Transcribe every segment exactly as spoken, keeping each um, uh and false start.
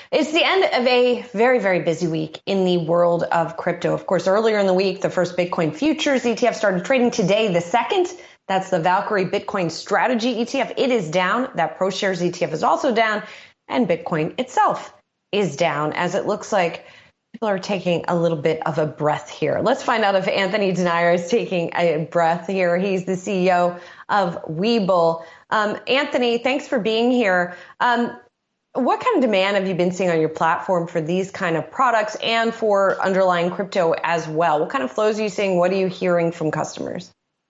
It's the end of a very, very busy week in the world of crypto. Of course, earlier in the week, the first Bitcoin futures E T F started trading. Today, the second. That's the Valkyrie Bitcoin Strategy E T F. It is down. That ProShares E T F is also down. And Bitcoin itself is down, as it looks like people are taking a little bit of a breath here. Let's find out if Anthony Denier is taking a breath here. He's the C E O of Webull. Um, Anthony, thanks for being here. Um, What kind of demand have you been seeing on your platform for these kind of products and for underlying crypto as well? What kind of flows are you seeing? What are you hearing from customers?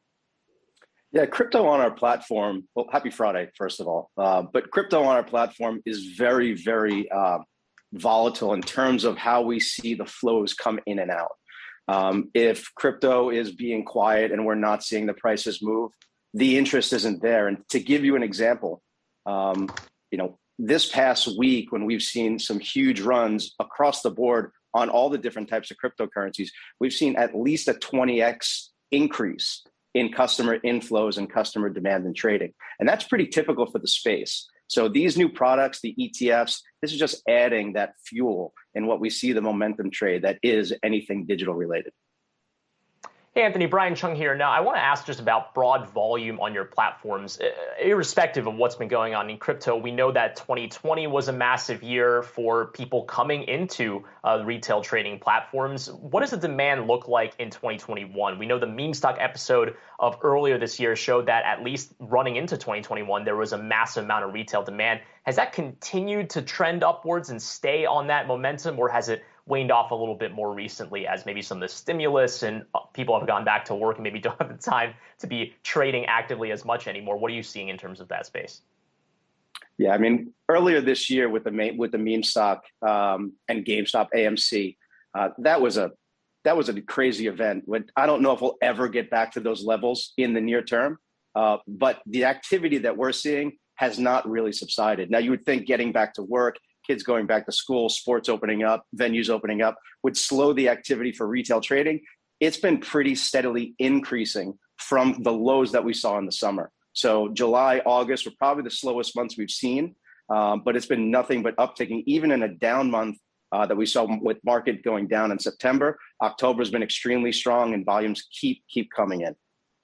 Yeah, crypto on our platform, well, happy Friday, first of all. Uh, but crypto on our platform is very, very uh, volatile in terms of how we see the flows come in and out. Um, if crypto is being quiet and we're not seeing the prices move, the interest isn't there. And to give you an example, um, you know, this past week, when we've seen some huge runs across the board on all the different types of cryptocurrencies, we've seen at least a twenty X increase in customer inflows and customer demand and trading. And that's pretty typical for the space. So these new products, the E T Fs, this is just adding that fuel in what we see the momentum trade that is anything digital related. Hey, Anthony, Brian Chung here. Now, I want to ask just about broad volume on your platforms, irrespective of what's been going on in crypto. We know that twenty twenty was a massive year for people coming into uh, retail trading platforms. What does the demand look like in twenty twenty-one? We know the meme stock episode of earlier this year showed that at least running into twenty twenty-one, there was a massive amount of retail demand. Has that continued to trend upwards and stay on that momentum, or has it waned off a little bit more recently as maybe some of the stimulus and people have gone back to work and maybe don't have the time to be trading actively as much anymore? What are you seeing in terms of that space? Yeah, I mean, earlier this year with the with the meme stock um, and GameStop A M C, uh, that was a that was a crazy event. I don't know if we'll ever get back to those levels in the near term, uh, but the activity that we're seeing has not really subsided. Now, you would think getting back to work, kids going back to school, sports opening up, venues opening up, would slow the activity for retail trading. It's been pretty steadily increasing from the lows that we saw in the summer. So July, August were probably the slowest months we've seen, um, but it's been nothing but upticking. Even in a down month uh, that we saw with market going down in September, October has been extremely strong and volumes keep keep coming in.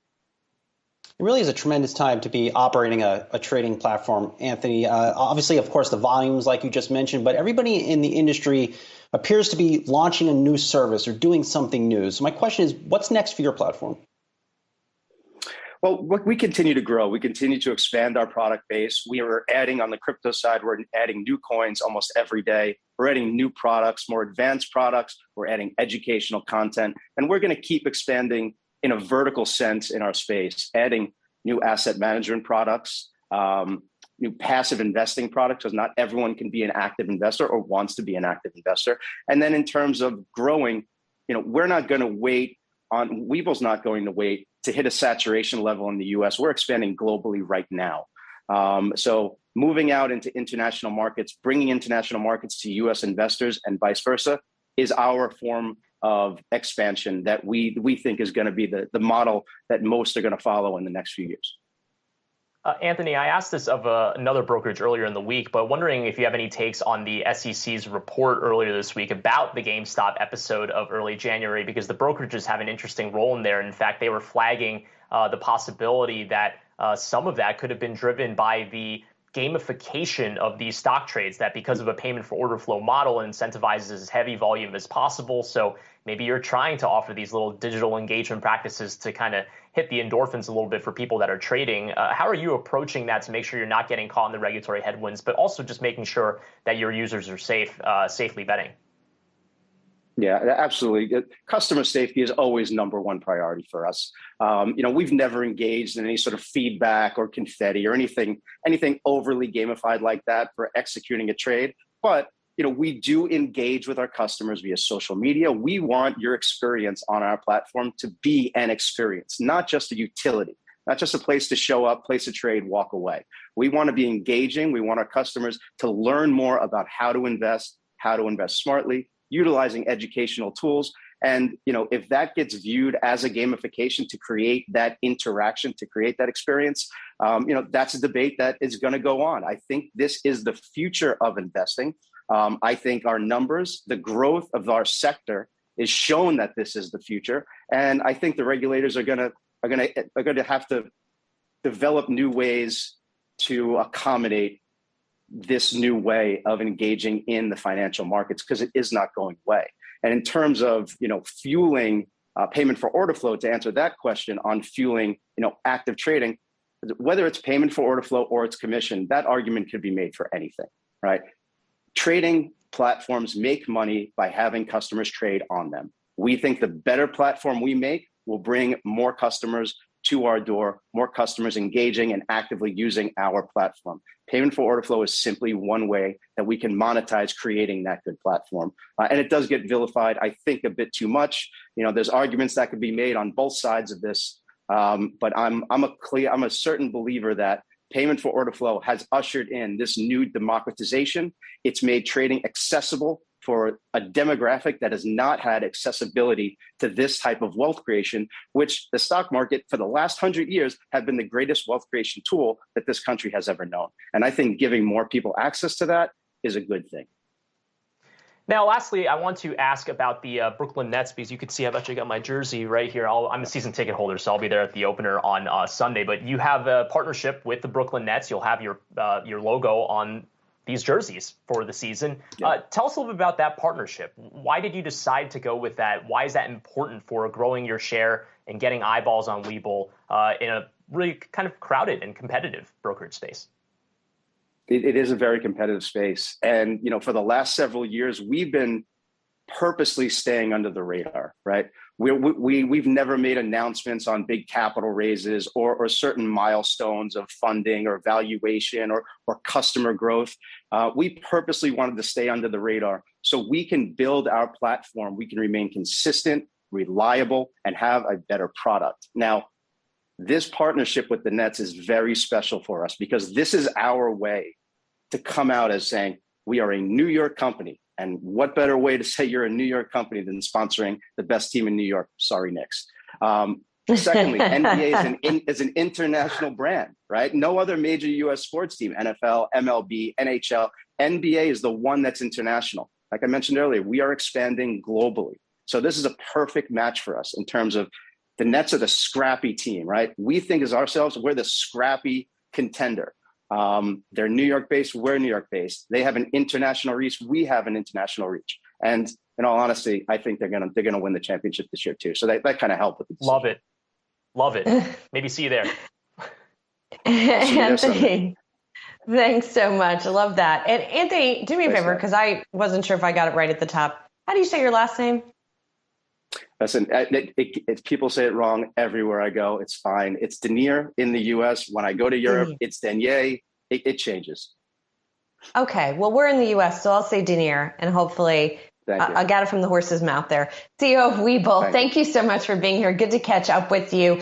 It really is a tremendous time to be operating a, a trading platform, Anthony. Uh, obviously, of course, the volumes, like you just mentioned, but everybody in the industry appears to be launching a new service or doing something new. So my question is, what's next for your platform? Well, we continue to grow. We continue to expand our product base. We are adding on the crypto side, we're adding new coins almost every day. We're adding new products, more advanced products. We're adding educational content, and we're going to keep expanding in a vertical sense in our space, adding new asset management products, um, new passive investing products, because not everyone can be an active investor or wants to be an active investor. And then in terms of growing, you know, we're not going to wait on, Webull's not going to wait to hit a saturation level in the U S. We're expanding globally right now. Um, so moving out into international markets, bringing international markets to U S investors and vice versa is our form of expansion that we we think is going to be the, the model that most are going to follow in the next few years. Uh, Anthony, I asked this of uh, another brokerage earlier in the week, but wondering if you have any takes on the S E C's report earlier this week about the GameStop episode of early January, because the brokerages have an interesting role in there. In fact, they were flagging uh, the possibility that uh, some of that could have been driven by the gamification of these stock trades, that because of a payment for order flow model incentivizes as heavy volume as possible. So maybe you're trying to offer these little digital engagement practices to kind of hit the endorphins a little bit for people that are trading. Uh, how are you approaching that to make sure you're not getting caught in the regulatory headwinds, but also just making sure that your users are safe, uh, safely betting? Yeah, absolutely. Customer safety is always number one priority for us. Um, you know, we've never engaged in any sort of feedback or confetti or anything, anything overly gamified like that for executing a trade. But, you know, we do engage with our customers via social media. We want your experience on our platform to be an experience, not just a utility, not just a place to show up, place a trade, walk away. We want to be engaging. We want our customers to learn more about how to invest, how to invest smartly, utilizing educational tools. And, you know, if that gets viewed as a gamification to create that interaction, to create that experience, um, you know, that's a debate that is going to go on. I think this is the future of investing. Um, I think our numbers, the growth of our sector is shown that this is the future. And I think the regulators are going to are going to are going to have to develop new ways to accommodate this new way of engaging in the financial markets, because it is not going away. And in terms of, you know, fueling uh, payment for order flow, to answer that question on fueling, you know, active trading, whether it's payment for order flow or it's commission, that argument could be made for anything, right? Trading platforms make money by having customers trade on them. We think the better platform we make will bring more customers to our door, more customers engaging and actively using our platform. Payment for order flow is simply one way that we can monetize creating that good platform. Uh, and it does get vilified, I think, a bit too much. You know, there's arguments that could be made on both sides of this, um, but I'm I'm a clear, I'm a certain believer that payment for order flow has ushered in this new democratization. It's made trading accessible for a demographic that has not had accessibility to this type of wealth creation, which the stock market for the last hundred years have been the greatest wealth creation tool that this country has ever known. And I think giving more people access to that is a good thing. Now, lastly, I want to ask about the uh, Brooklyn Nets, because you can see I've actually got my jersey right here. I'll, I'm a season ticket holder, so I'll be there at the opener on uh, Sunday. But you have a partnership with the Brooklyn Nets. You'll have your uh, your logo on these jerseys for the season. Yeah. Uh, tell us a little bit about that partnership. Why did you decide to go with that? Why is that important for growing your share and getting eyeballs on Webull uh, in a really kind of crowded and competitive brokerage space? It, it is a very competitive space. And, you know, for the last several years, we've been purposely staying under the radar, right? We, we, we've never made announcements on big capital raises or, or certain milestones of funding or valuation or, or customer growth. Uh, we purposely wanted to stay under the radar so we can build our platform. We can remain consistent, reliable, and have a better product. Now, this partnership with the Nets is very special for us because this is our way to come out as saying we are a New York company. And what better way to say you're a New York company than sponsoring the best team in New York? Sorry, Knicks. Um, secondly, N B A is an, in, is an international brand, right? No other major U S sports team, N F L, M L B, N H L, N B A is the one that's international. Like I mentioned earlier, we are expanding globally. So this is a perfect match for us in terms of the Nets are the scrappy team, right? We think as ourselves, we're the scrappy contender. Um, they're New York-based, we're New York-based. They have an international reach, we have an international reach. And in all honesty, I think they're gonna they're gonna win the championship this year too. So that, that kind of helped with the decision. Love it. Love it. Maybe see you there. Anthony, thanks so much. I love that. And Anthony, do me a Thanks, favor, because I wasn't sure if I got it right at the top. How do you say your last name? Listen, it, it, it, people say it wrong everywhere I go. It's fine. It's Denier in the U S. When I go to Europe, mm. it's Denier. It, it changes. Okay. Well, we're in the U S, so I'll say Denier, and hopefully uh, I got it from the horse's mouth there. C E O of Webull, thank, thank you. you so much for being here. Good to catch up with you.